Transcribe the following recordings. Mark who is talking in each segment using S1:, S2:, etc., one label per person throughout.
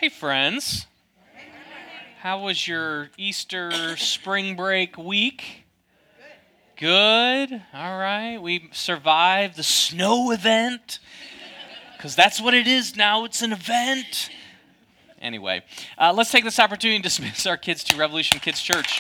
S1: Hey friends, how was your Easter spring break week? Good. All right. We survived the snow event because that's what it is now. It's an event. Anyway, let's take this opportunity to dismiss our kids to Revolution Kids Church.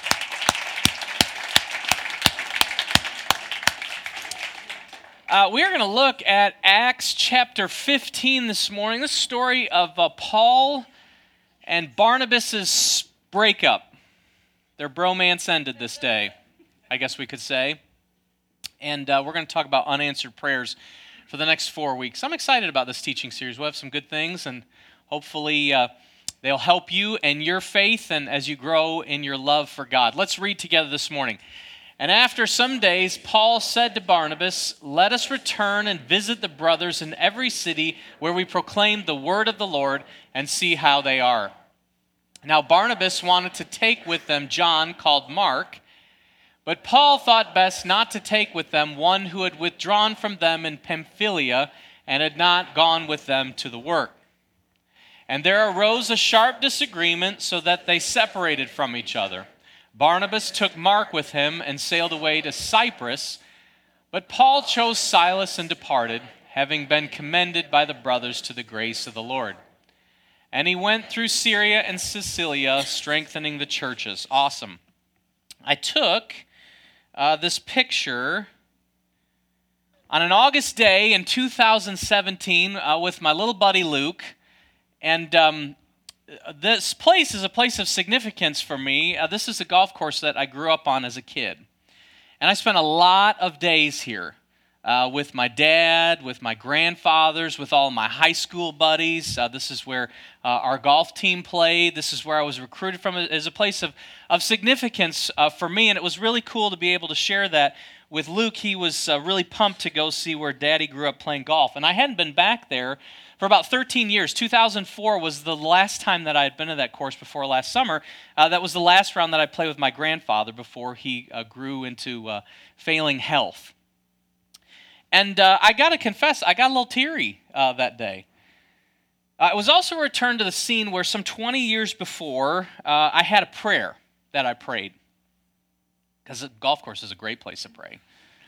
S1: We are going to look at Acts chapter 15 this morning. This story of Paul and Barnabas' breakup. Their bromance ended this day, I guess we could say. And we're going to talk about unanswered prayers for the next 4 weeks. I'm excited about this teaching series. We'll have some good things, and hopefully they'll help you and your faith and as you grow in your love for God. Let's read together this morning. And after some days, Paul said to Barnabas, "Let us return and visit the brothers in every city where we proclaim the word of the Lord and see how they are." Now Barnabas wanted to take with them John, called Mark, but Paul thought best not to take with them one who had withdrawn from them in Pamphylia and had not gone with them to the work. And there arose a sharp disagreement so that they separated from each other. Barnabas took Mark with him and sailed away to Cyprus, but Paul chose Silas and departed, having been commended by the brothers to the grace of the Lord. And he went through Syria and Cilicia, strengthening the churches. Awesome. I took this picture on an August day in 2017 with my little buddy Luke, and this place is a place of significance for me. This is a golf course that I grew up on as a kid. And I spent a lot of days here with my dad, with my grandfathers, with all my high school buddies. This is where our golf team played. This is where I was recruited from. It is a place of significance for me, and it was really cool to be able to share that with Luke. He was really pumped to go see where Daddy grew up playing golf. And I hadn't been back there for about 13 years. 2004 was the last time that I had been to that course before last summer. That was the last round that I played with my grandfather before he grew into failing health. And I got to confess, I got a little teary that day. It was also a return to the scene where some 20 years before, I had a prayer that I prayed. Because the golf course is a great place to pray.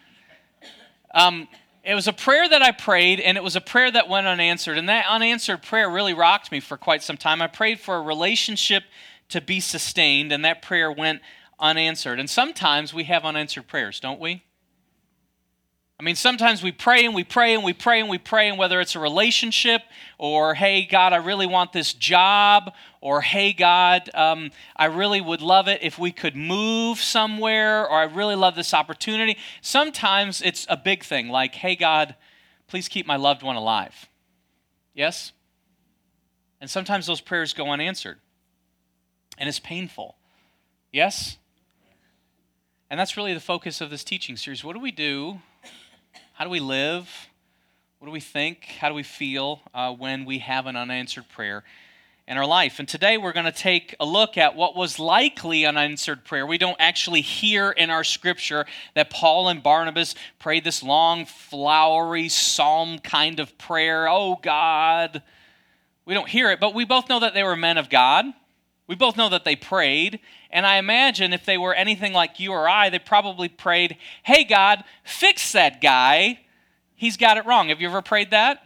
S1: It was a prayer that I prayed, and it was a prayer that went unanswered. And that unanswered prayer really rocked me for quite some time. I prayed for a relationship to be sustained, and that prayer went unanswered. And sometimes we have unanswered prayers, don't we? I mean, sometimes we pray and we pray and we pray and we pray, and whether it's a relationship or, hey, God, I really want this job, or, hey, God, I really would love it if we could move somewhere, or I really love this opportunity. Sometimes it's a big thing, like, hey, God, please keep my loved one alive. Yes? And sometimes those prayers go unanswered, and it's painful. Yes? And that's really the focus of this teaching series. What do we do? How do we live? What do we think? How do we feel when we have an unanswered prayer in our life? And today we're going to take a look at what was likely an unanswered prayer. We don't actually hear in our scripture that Paul and Barnabas prayed this long, flowery psalm kind of prayer. Oh, God. We don't hear it, but we both know that they were men of God. We both know that they prayed, and I imagine if they were anything like you or I, they probably prayed, hey, God, fix that guy. He's got it wrong. Have you ever prayed that?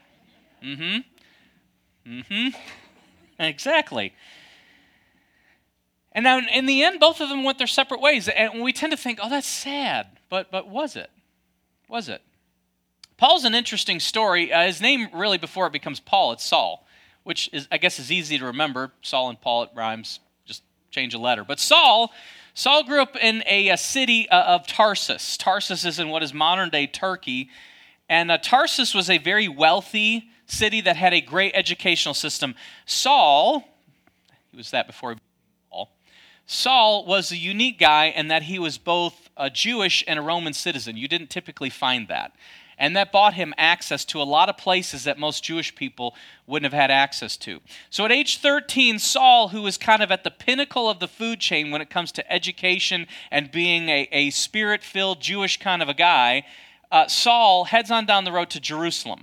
S1: Exactly. And now, in the end, both of them went their separate ways, and we tend to think, oh, that's sad, but was it? Was it? Paul's an interesting story. His name, really, before it becomes Paul, it's Saul, which is, I guess, is easy to remember. Saul and Paul, it rhymes, just change a letter. But Saul grew up in a city of Tarsus. Tarsus is in what is modern-day Turkey. And Tarsus was a very wealthy city that had a great educational system. Saul, he was that before he became Paul. Saul was a unique guy in that he was both a Jewish and a Roman citizen. You didn't typically find that. And that bought him access to a lot of places that most Jewish people wouldn't have had access to. So at age 13, Saul, who was kind of at the pinnacle of the food chain when it comes to education and being a spirit-filled Jewish kind of a guy, Saul heads on down the road to Jerusalem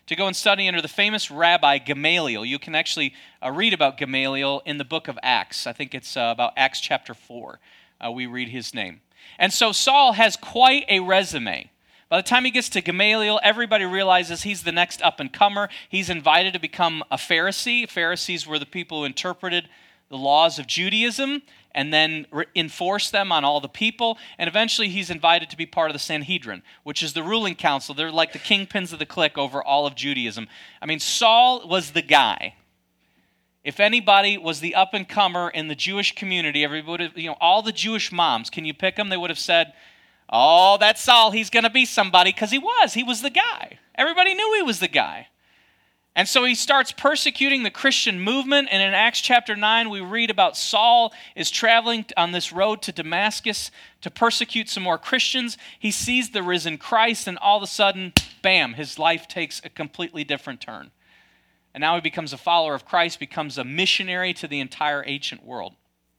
S1: to go and study under the famous rabbi Gamaliel. You can actually read about Gamaliel in the book of Acts. I think it's about Acts chapter 4. We read his name. And so Saul has quite a resume. By the time he gets to Gamaliel, everybody realizes he's the next up-and-comer. He's invited to become a Pharisee. Pharisees were the people who interpreted the laws of Judaism and then enforced them on all the people. And eventually he's invited to be part of the Sanhedrin, which is the ruling council. They're like the kingpins of the clique over all of Judaism. I mean, Saul was the guy. If anybody was the up-and-comer in the Jewish community, everybody, all the Jewish moms, can you pick them? They would have said, oh, that's Saul, he's going to be somebody, because he was the guy. Everybody knew he was the guy. And so he starts persecuting the Christian movement, and in Acts chapter 9, we read about Saul is traveling on this road to Damascus to persecute some more Christians. He sees the risen Christ, and all of a sudden, bam, his life takes a completely different turn. And now he becomes a follower of Christ, becomes a missionary to the entire ancient world.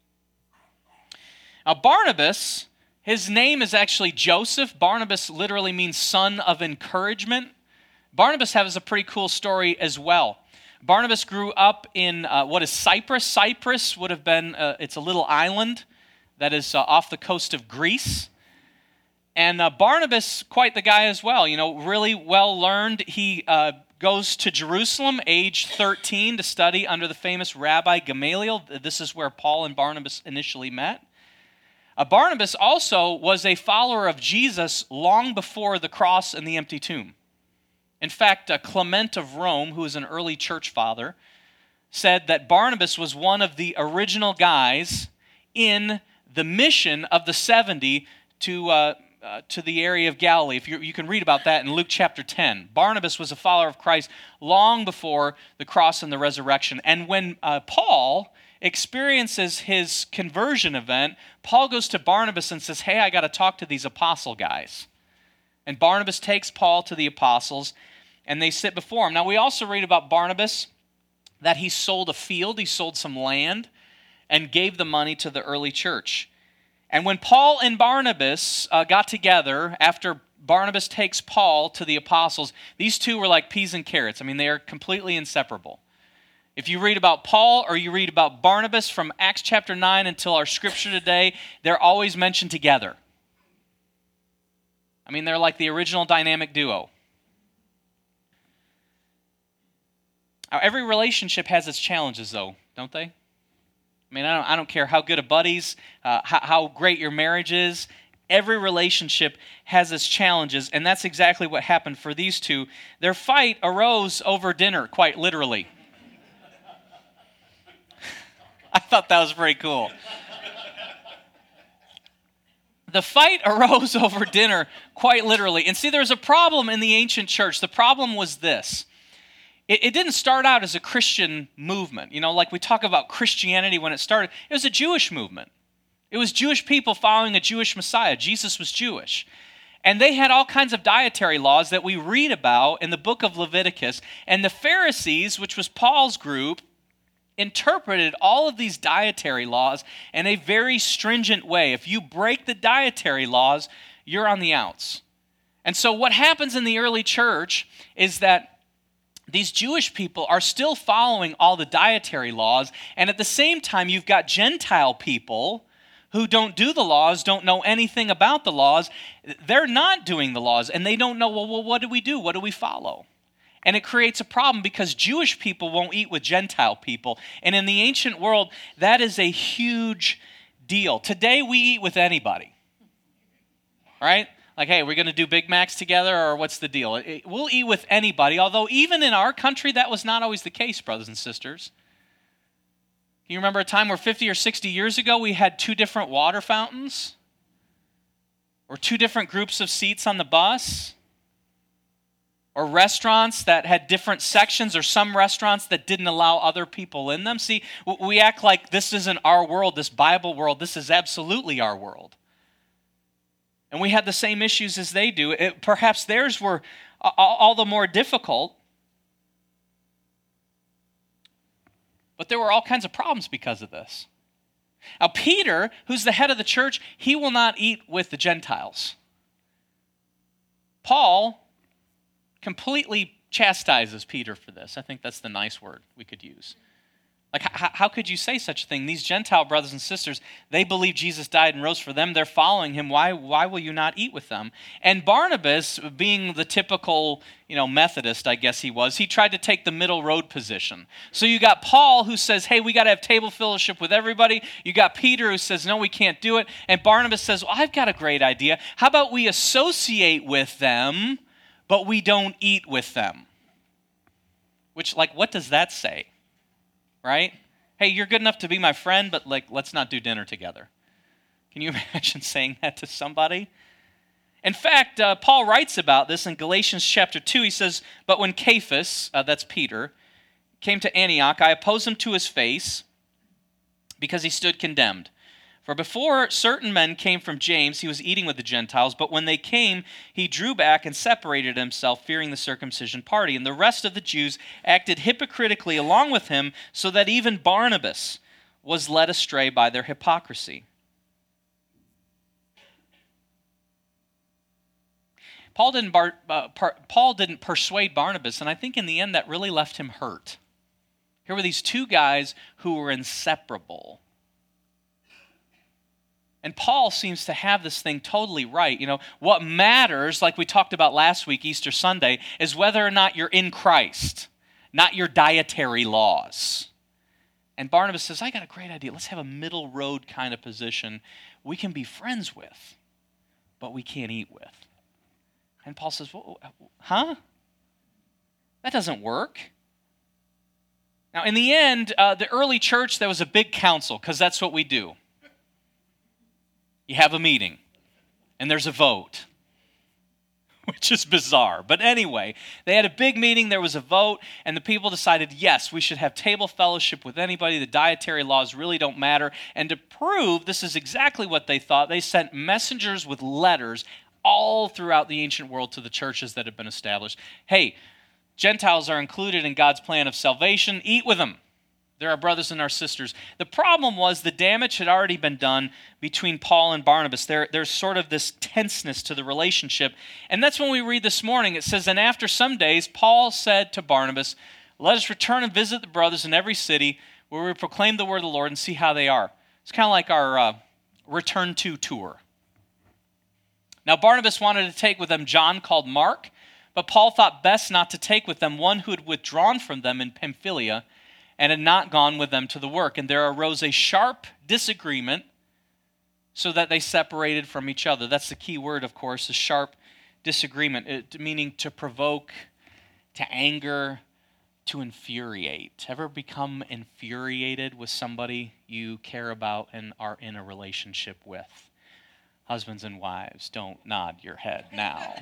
S1: Now Barnabas, his name is actually Joseph. Barnabas literally means son of encouragement. Barnabas has a pretty cool story as well. Barnabas grew up in what is Cyprus. Cyprus would have been, it's a little island that is off the coast of Greece. And Barnabas, quite the guy as well, really well learned. He goes to Jerusalem, age 13, to study under the famous Rabbi Gamaliel. This is where Paul and Barnabas initially met. Barnabas also was a follower of Jesus long before the cross and the empty tomb. In fact, Clement of Rome, who was an early church father, said that Barnabas was one of the original guys in the mission of the 70 to the area of Galilee. You can read about that in Luke chapter 10. Barnabas was a follower of Christ long before the cross and the resurrection. And when Paul experiences his conversion event, Paul goes to Barnabas and says, hey, I got to talk to these apostle guys. And Barnabas takes Paul to the apostles, and they sit before him. Now, we also read about Barnabas that he sold a field, he sold some land, and gave the money to the early church. And when Paul and Barnabas got together, after Barnabas takes Paul to the apostles, these two were like peas and carrots. I mean, they are completely inseparable. If you read about Paul or you read about Barnabas from Acts chapter 9 until our scripture today, they're always mentioned together. I mean, they're like the original dynamic duo. Now, every relationship has its challenges, though, don't they? I mean, I don't care how good a buddies, how great your marriage is. Every relationship has its challenges, and that's exactly what happened for these two. Their fight arose over dinner, quite literally. I thought that was pretty cool. The fight arose over dinner, quite literally. And see, there's a problem in the ancient church. The problem was this. It didn't start out as a Christian movement. Like we talk about Christianity when it started. It was a Jewish movement. It was Jewish people following a Jewish Messiah. Jesus was Jewish. And they had all kinds of dietary laws that we read about in the book of Leviticus. And the Pharisees, which was Paul's group, interpreted all of these dietary laws in a very stringent way. If you break the dietary laws, you're on the outs. And so what happens in the early church is that these Jewish people are still following all the dietary laws, and at the same time, you've got Gentile people who don't do the laws, don't know anything about the laws. They're not doing the laws, and they don't know, well, what do we do? What do we follow? And it creates a problem because Jewish people won't eat with Gentile people. And in the ancient world, that is a huge deal. Today, we eat with anybody, right? Like, hey, we're going to do Big Macs together, or what's the deal? We'll eat with anybody, although even in our country, that was not always the case, brothers and sisters. Can you remember a time where 50 or 60 years ago, we had 2 different water fountains? Or 2 different groups of seats on the bus? Or restaurants that had different sections, or some restaurants that didn't allow other people in them? See, we act like this isn't our world, this Bible world. This is absolutely our world. And we had the same issues as they do. Perhaps theirs were all the more difficult. But there were all kinds of problems because of this. Now, Peter, who's the head of the church, he will not eat with the Gentiles. Paul completely chastises Peter for this. I think that's the nice word we could use. Like, how could you say such a thing? These Gentile brothers and sisters, they believe Jesus died and rose for them. They're following him. Why will you not eat with them? And Barnabas, being the typical, Methodist, I guess he was, he tried to take the middle road position. So you got Paul who says, hey, we got to have table fellowship with everybody. You got Peter who says, no, we can't do it. And Barnabas says, well, I've got a great idea. How about we associate with them, but we don't eat with them? Which, what does that say? Right? Hey, you're good enough to be my friend, but let's not do dinner together. Can you imagine saying that to somebody? In fact, Paul writes about this in Galatians chapter 2. He says, but when Cephas, that's Peter, came to Antioch, I opposed him to his face because he stood condemned. For before certain men came from James, he was eating with the Gentiles, but when they came, he drew back and separated himself, fearing the circumcision party. And the rest of the Jews acted hypocritically along with him, so that even Barnabas was led astray by their hypocrisy. Paul didn't persuade Barnabas, and I think in the end that really left him hurt. Here were these two guys who were inseparable. And Paul seems to have this thing totally right. What matters, like we talked about last week, Easter Sunday, is whether or not you're in Christ, not your dietary laws. And Barnabas says, I got a great idea. Let's have a middle road kind of position we can be friends with, but we can't eat with. And Paul says, huh? That doesn't work. Now, in the end, the early church, there was a big council, because that's what we do. You have a meeting, and there's a vote, which is bizarre. But anyway, they had a big meeting, there was a vote, and the people decided, yes, we should have table fellowship with anybody. The dietary laws really don't matter. And to prove this is exactly what they thought, they sent messengers with letters all throughout the ancient world to the churches that had been established. Hey, Gentiles are included in God's plan of salvation. Eat with them. They're our brothers and our sisters. The problem was the damage had already been done between Paul and Barnabas. There's sort of this tenseness to the relationship. And that's when we read this morning. It says, and after some days, Paul said to Barnabas, let us return and visit the brothers in every city where we proclaim the word of the Lord and see how they are. It's kind of like our return to tour. Now Barnabas wanted to take with them John called Mark, but Paul thought best not to take with them one who had withdrawn from them in Pamphylia and had not gone with them to the work. And there arose a sharp disagreement so that they separated from each other. That's the key word, of course, a sharp disagreement, meaning to provoke, to anger, to infuriate. Ever become infuriated with somebody you care about and are in a relationship with? Husbands and wives, don't nod your head now.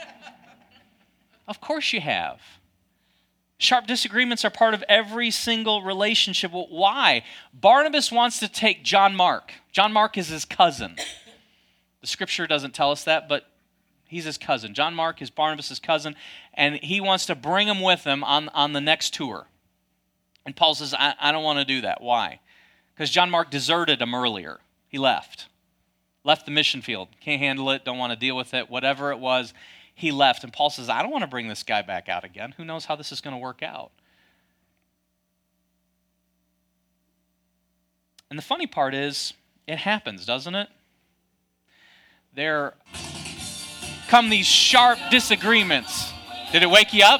S1: Of course you have. Sharp disagreements are part of every single relationship. Well, why? Barnabas wants to take John Mark. John Mark is his cousin. The scripture doesn't tell us that, but he's his cousin. John Mark is Barnabas' cousin, and he wants to bring him with him on the next tour. And Paul says, I don't want to do that. Why? Because John Mark deserted him earlier. He left the mission field. Can't handle it, don't want to deal with it, whatever it was. He left, and Paul says, I don't want to bring this guy back out again. Who knows how this is going to work out? And the funny part is, it happens, doesn't it? There come these sharp disagreements. Did it wake you up?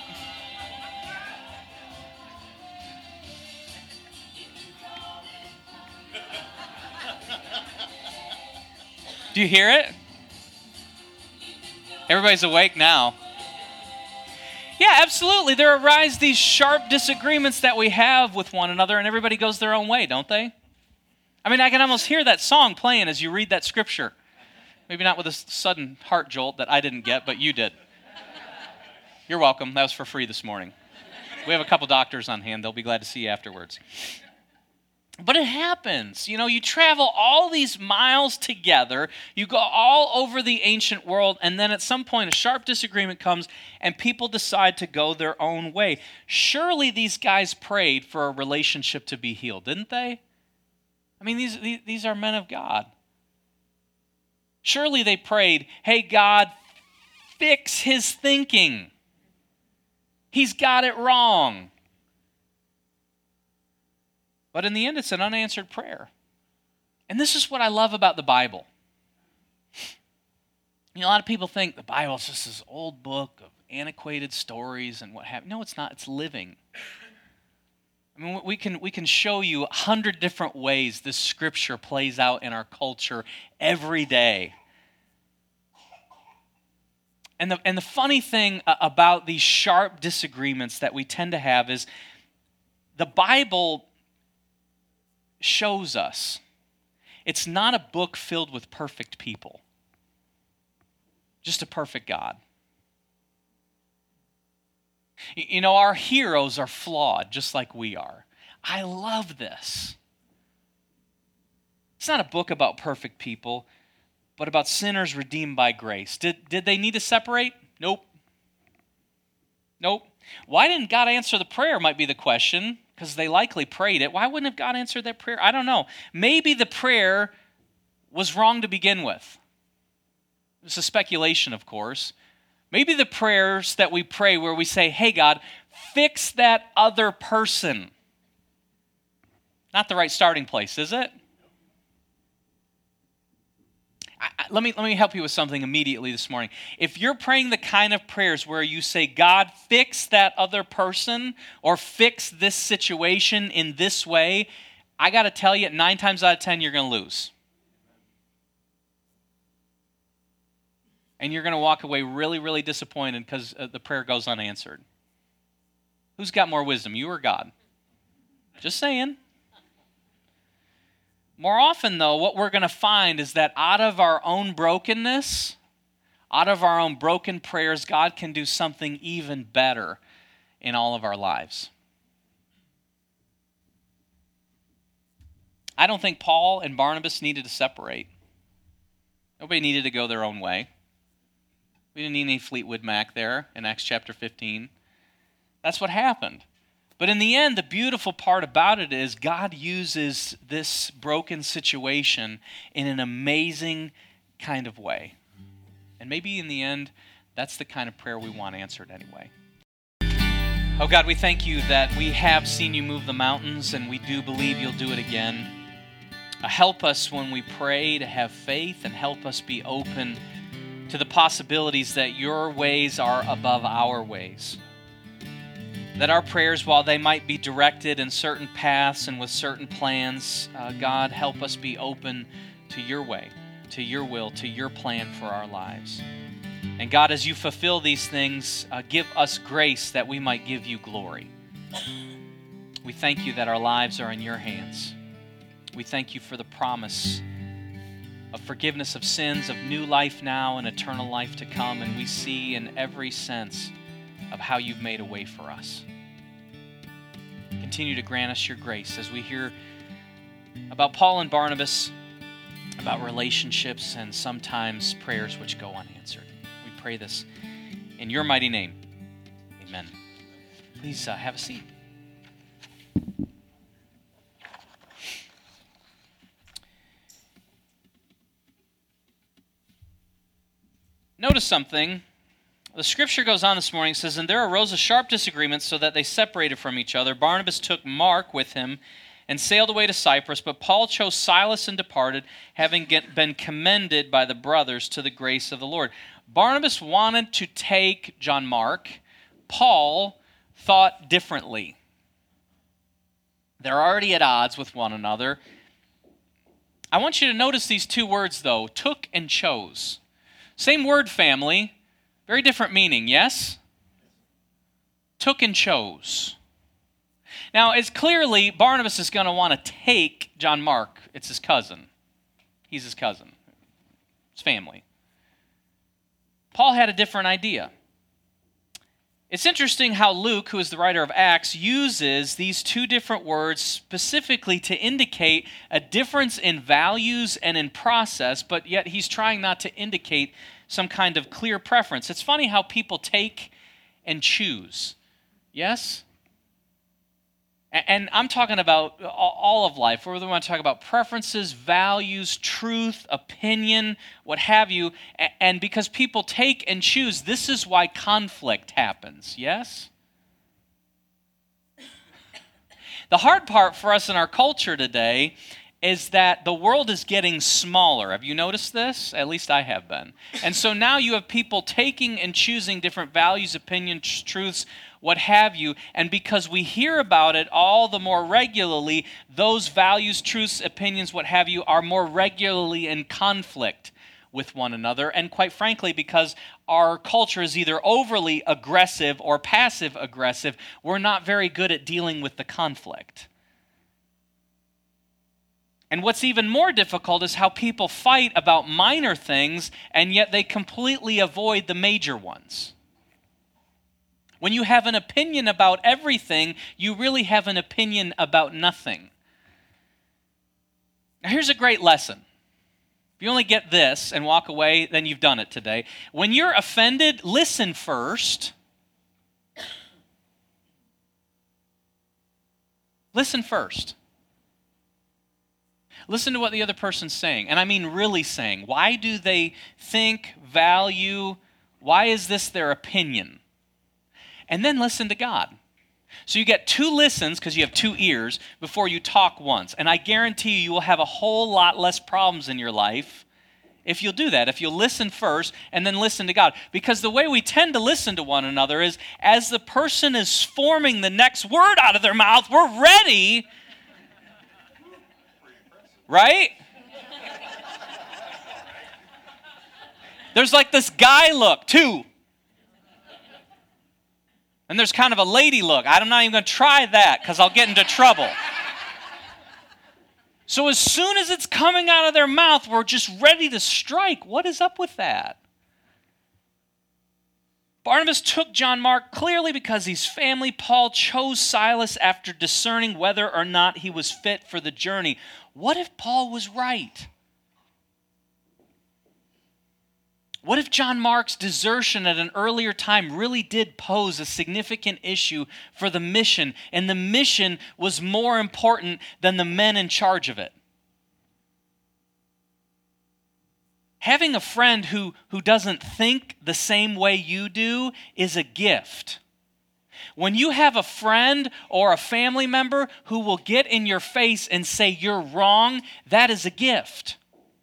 S1: Do you hear it? Everybody's awake now. Yeah, absolutely. There arise these sharp disagreements that we have with one another, and everybody goes their own way, don't they? I mean, I can almost hear that song playing as you read that scripture. Maybe not with a sudden heart jolt that I didn't get, but you did. You're welcome. That was for free this morning. We have a couple doctors on hand. They'll be glad to see you afterwards. But it happens. You travel all these miles together. You go all over the ancient world, and then at some point a sharp disagreement comes, and people decide to go their own way. Surely these guys prayed for a relationship to be healed, didn't they? I mean, these are men of God. Surely they prayed, hey, God, fix his thinking. He's got it wrong. But in the end, it's an unanswered prayer. And this is what I love about the Bible. A lot of people think the Bible is just this old book of antiquated stories and what have you. No, it's not. It's living. I mean, we can show you 100 different ways this scripture plays out in our culture every day. And the funny thing about these sharp disagreements that we tend to have is the Bible shows us it's not a book filled with perfect people, just a perfect God. Our heroes are flawed just like we are. I love this. It's not a book about perfect people, but about sinners redeemed by grace. Did they need to separate? Nope. Why didn't God answer the prayer might be the question, because they likely prayed it. Why wouldn't have God answered that prayer? I don't know. Maybe the prayer was wrong to begin with. It's a speculation, of course. Maybe the prayers that we pray where we say, hey, God, fix that other person. Not the right starting place, is it? Let me help you with something immediately this morning. If you're praying the kind of prayers where you say, God, fix that other person or fix this situation in this way, I got to tell you, 9 times out of 10, you're going to lose. And you're going to walk away really, really disappointed because the prayer goes unanswered. Who's got more wisdom, you or God? Just saying. More often, though, what we're going to find is that out of our own brokenness, out of our own broken prayers, God can do something even better in all of our lives. I don't think Paul and Barnabas needed to separate. Nobody needed to go their own way. We didn't need any Fleetwood Mac there in Acts chapter 15. That's what happened. But in the end, the beautiful part about it is God uses this broken situation in an amazing kind of way. And maybe in the end, that's the kind of prayer we want answered anyway. Oh God, we thank you that we have seen you move the mountains, and we do believe you'll do it again. Help us when we pray to have faith, and help us be open to the possibilities that your ways are above our ways. That our prayers, while they might be directed in certain paths and with certain plans, God, help us be open to your way, to your will, to your plan for our lives. And God, as you fulfill these things, give us grace that we might give you glory. We thank you that our lives are in your hands. We thank you for the promise of forgiveness of sins, of new life now and eternal life to come, and we see in every sense of how you've made a way for us. Continue to grant us your grace as we hear about Paul and Barnabas, about relationships and sometimes prayers which go unanswered. We pray this in your mighty name. Amen. Please have a seat. Notice something. The scripture goes on this morning, says, and there arose a sharp disagreement so that they separated from each other. Barnabas took Mark with him and sailed away to Cyprus, but Paul chose Silas and departed, having been commended by the brothers to the grace of the Lord. Barnabas wanted to take John Mark. Paul thought differently. They're already at odds with one another. I want you to notice these two words, though, took and chose. Same word family, very different meaning, yes? Took and chose. Now, it's clearly Barnabas is going to want to take John Mark. It's his cousin. He's his cousin. It's family. Paul had a different idea. It's interesting how Luke, who is the writer of Acts, uses these two different words specifically to indicate a difference in values and in process, but yet he's trying not to indicate some kind of clear preference. It's funny how people take and choose. Yes? And I'm talking about all of life, whether we want to talk about preferences, values, truth, opinion, what have you. And because people take and choose, this is why conflict happens. Yes? The hard part for us in our culture today is that the world is getting smaller. Have you noticed this? At least I have been. And so now you have people taking and choosing different values, opinions, truths, what have you, and because we hear about it all the more regularly, those values, truths, opinions, what have you, are more regularly in conflict with one another, and quite frankly, because our culture is either overly aggressive or passive aggressive, we're not very good at dealing with the conflict. And what's even more difficult is how people fight about minor things, and yet they completely avoid the major ones. When you have an opinion about everything, you really have an opinion about nothing. Now, here's a great lesson. If you only get this and walk away, then you've done it today. When you're offended, listen first. Listen first. Listen to what the other person's saying, and I mean really saying. Why do they think, value, why is this their opinion? And then listen to God. So you get 2 listens, because you have 2 ears, before you talk once. And I guarantee you will have a whole lot less problems in your life if you'll do that, if you'll listen first and then listen to God. Because the way we tend to listen to one another is as the person is forming the next word out of their mouth, we're ready. Right? There's like this guy look, too. And there's kind of a lady look. I'm not even going to try that because I'll get into trouble. So as soon as it's coming out of their mouth, we're just ready to strike. What is up with that? Barnabas took John Mark clearly because he's family. Paul chose Silas after discerning whether or not he was fit for the journey. What if Paul was right? What if John Mark's desertion at an earlier time really did pose a significant issue for the mission, and the mission was more important than the men in charge of it? Having a friend who doesn't think the same way you do is a gift. When you have a friend or a family member who will get in your face and say you're wrong, that is a gift.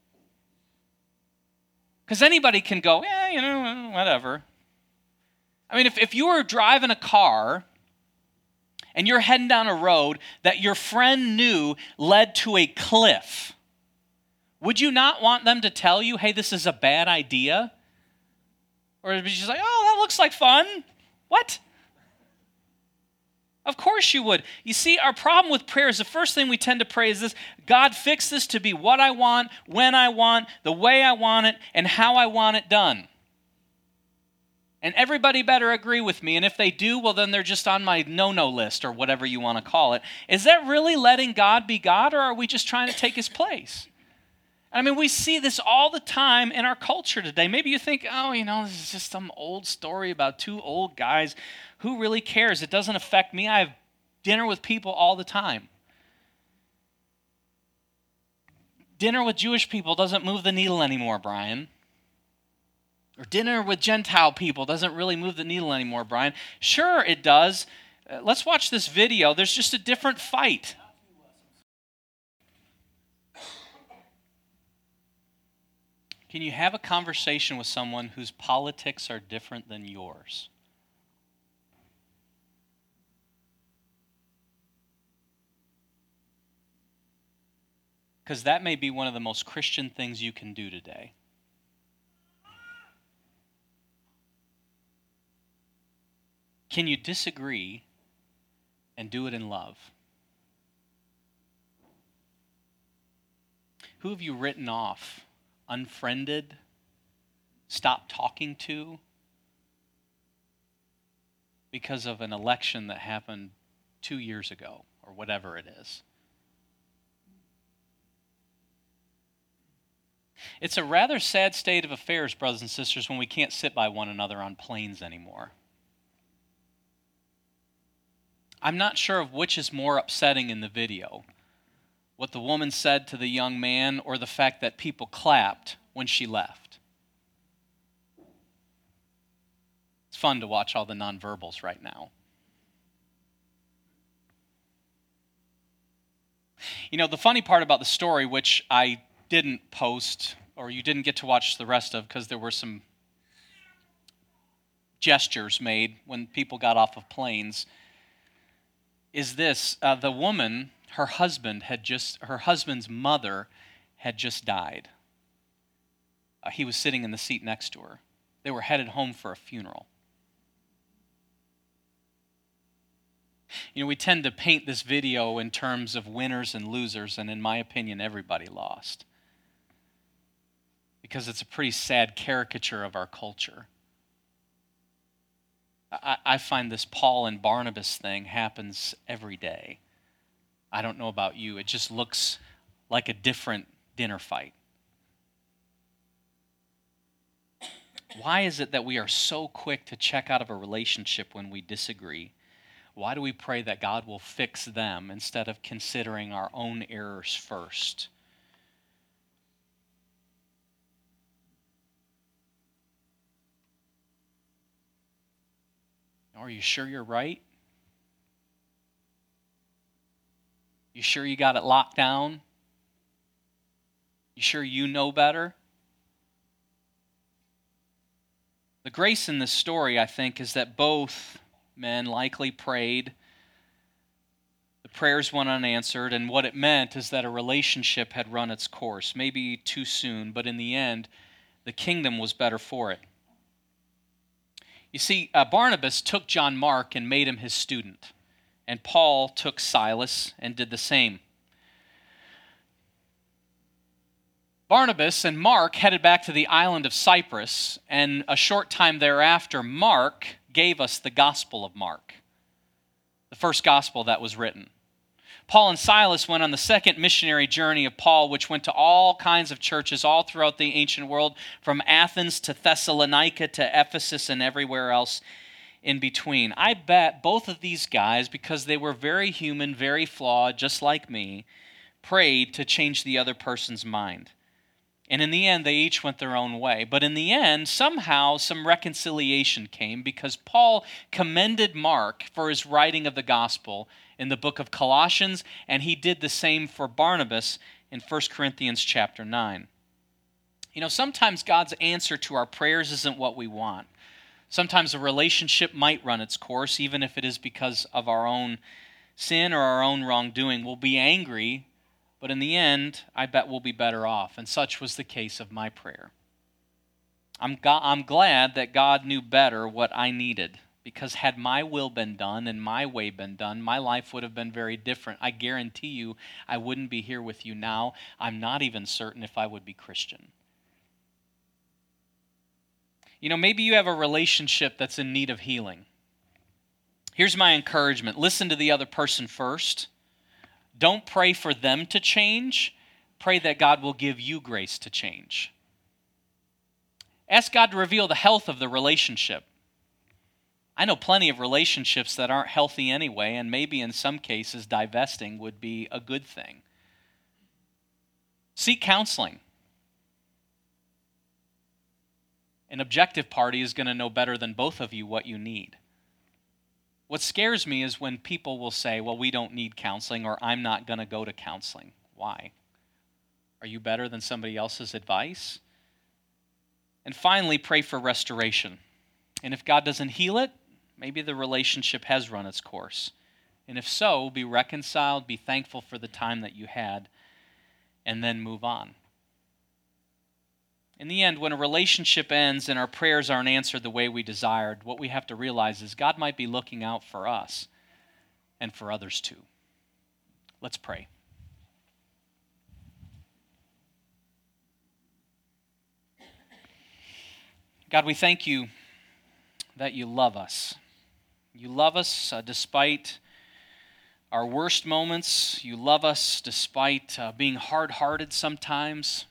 S1: Because anybody can go, whatever. I mean, if you were driving a car and you're heading down a road that your friend knew led to a cliff, would you not want them to tell you, hey, this is a bad idea? Or would you just like, oh, that looks like fun? What? Of course you would. You see, our problem with prayer is the first thing we tend to pray is this: God, fix this to be what I want, when I want, the way I want it, and how I want it done. And everybody better agree with me, and if they do, well, then they're just on my no-no list, or whatever you want to call it. Is that really letting God be God, or are we just trying to take his place? I mean, we see this all the time in our culture today. Maybe you think, this is just some old story about 2 old guys. Who really cares? It doesn't affect me. I have dinner with people all the time. Dinner with Jewish people doesn't move the needle anymore, Brian. Or dinner with Gentile people doesn't really move the needle anymore, Brian. Sure, it does. Let's watch this video. There's just a different fight. Can you have a conversation with someone whose politics are different than yours? Because that may be one of the most Christian things you can do today. Can you disagree and do it in love? Who have you written off, unfriended, stopped talking to because of an election that happened 2 years ago or whatever it is? It's a rather sad state of affairs, brothers and sisters, when we can't sit by one another on planes anymore. I'm not sure of which is more upsetting in the video, what the woman said to the young man or the fact that people clapped when she left. It's fun to watch all the nonverbals right now. You know, the funny part about the story, which I didn't post, or you didn't get to watch the rest of because there were some gestures made when people got off of planes, is this. The woman, her husband's mother had just died. He was sitting in the seat next to her. They were headed home for a funeral. You know, we tend to paint this video in terms of winners and losers, and in my opinion, everybody lost. Because it's a pretty sad caricature of our culture. I find this Paul and Barnabas thing happens every day. I don't know about you. It just looks like a different dinner fight. Why is it that we are so quick to check out of a relationship when we disagree? Why do we pray that God will fix them instead of considering our own errors first? Are you sure you're right? You sure you got it locked down? You sure you know better? The grace in this story, I think, is that both men likely prayed. The prayers went unanswered, and what it meant is that a relationship had run its course, maybe too soon, but in the end, the kingdom was better for it. You see, Barnabas took John Mark and made him his student, and Paul took Silas and did the same. Barnabas and Mark headed back to the island of Cyprus, and a short time thereafter, Mark gave us the Gospel of Mark, the first gospel that was written. Paul and Silas went on the second missionary journey of Paul, which went to all kinds of churches all throughout the ancient world, from Athens to Thessalonica to Ephesus and everywhere else in between. I bet both of these guys, because they were very human, very flawed, just like me, prayed to change the other person's mind. And in the end, they each went their own way. But in the end, somehow, some reconciliation came because Paul commended Mark for his writing of the gospel in the book of Colossians, and he did the same for Barnabas in 1 Corinthians chapter 9. You know, sometimes God's answer to our prayers isn't what we want. Sometimes a relationship might run its course, even if it is because of our own sin or our own wrongdoing. We'll be angry, but in the end, I bet we'll be better off. And such was the case of my prayer. I'm glad that God knew better what I needed, because had my will been done and my way been done, my life would have been very different. I guarantee you I wouldn't be here with you now. I'm not even certain if I would be Christian. You know, maybe you have a relationship that's in need of healing. Here's my encouragement. Listen to the other person first. Don't pray for them to change. Pray that God will give you grace to change. Ask God to reveal the health of the relationship. I know plenty of relationships that aren't healthy anyway, and maybe in some cases divesting would be a good thing. Seek counseling. An objective party is going to know better than both of you what you need. What scares me is when people will say, well, we don't need counseling, or I'm not going to go to counseling. Why? Are you better than somebody else's advice? And finally, pray for restoration. And if God doesn't heal it, maybe the relationship has run its course. And if so, be reconciled, be thankful for the time that you had, and then move on. In the end, when a relationship ends and our prayers aren't answered the way we desired, what we have to realize is God might be looking out for us and for others too. Let's pray. God, we thank you that you love us. You love us despite our worst moments. You love us despite being hard-hearted sometimes.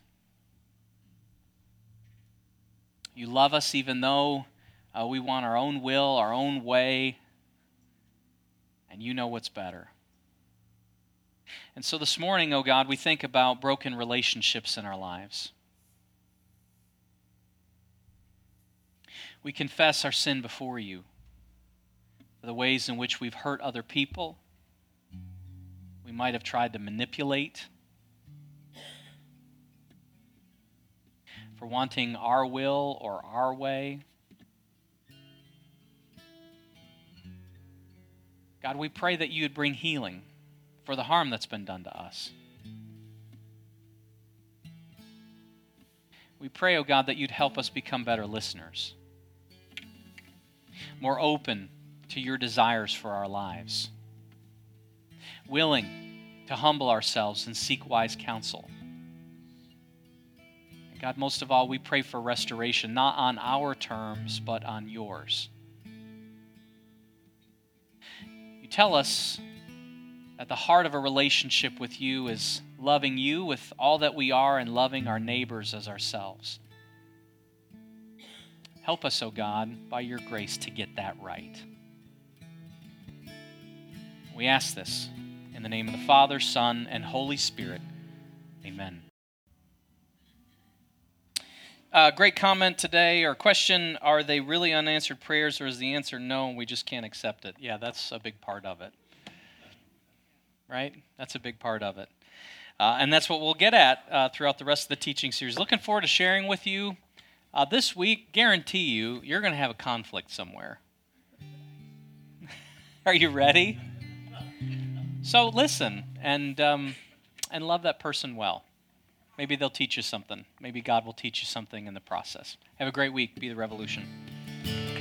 S1: You love us even though we want our own will, our own way, and you know what's better. And so this morning, oh God, we think about broken relationships in our lives. We confess our sin before you, the ways in which we've hurt other people. we might have tried to manipulate, for wanting our will or our way. God, we pray that you would bring healing for the harm that's been done to us. We pray, oh God, that you'd help us become better listeners, more open to your desires for our lives, willing to humble ourselves and seek wise counsel. And God, most of all, we pray for restoration, not on our terms, but on yours. You tell us that the heart of a relationship with you is loving you with all that we are and loving our neighbors as ourselves. Help us, O God, by your grace to get that right. We ask this in the name of the Father, Son, and Holy Spirit. Amen. Great comment today, or question, are they really unanswered prayers, or is the answer no, and we just can't accept it? Yeah, that's a big part of it. Right? That's a big part of it. And that's what we'll get at throughout the rest of the teaching series. Looking forward to sharing with you. This week, guarantee you're going to have a conflict somewhere. Are you ready? So listen and love that person well. Maybe they'll teach you something. Maybe God will teach you something in the process. Have a great week. Be the revolution.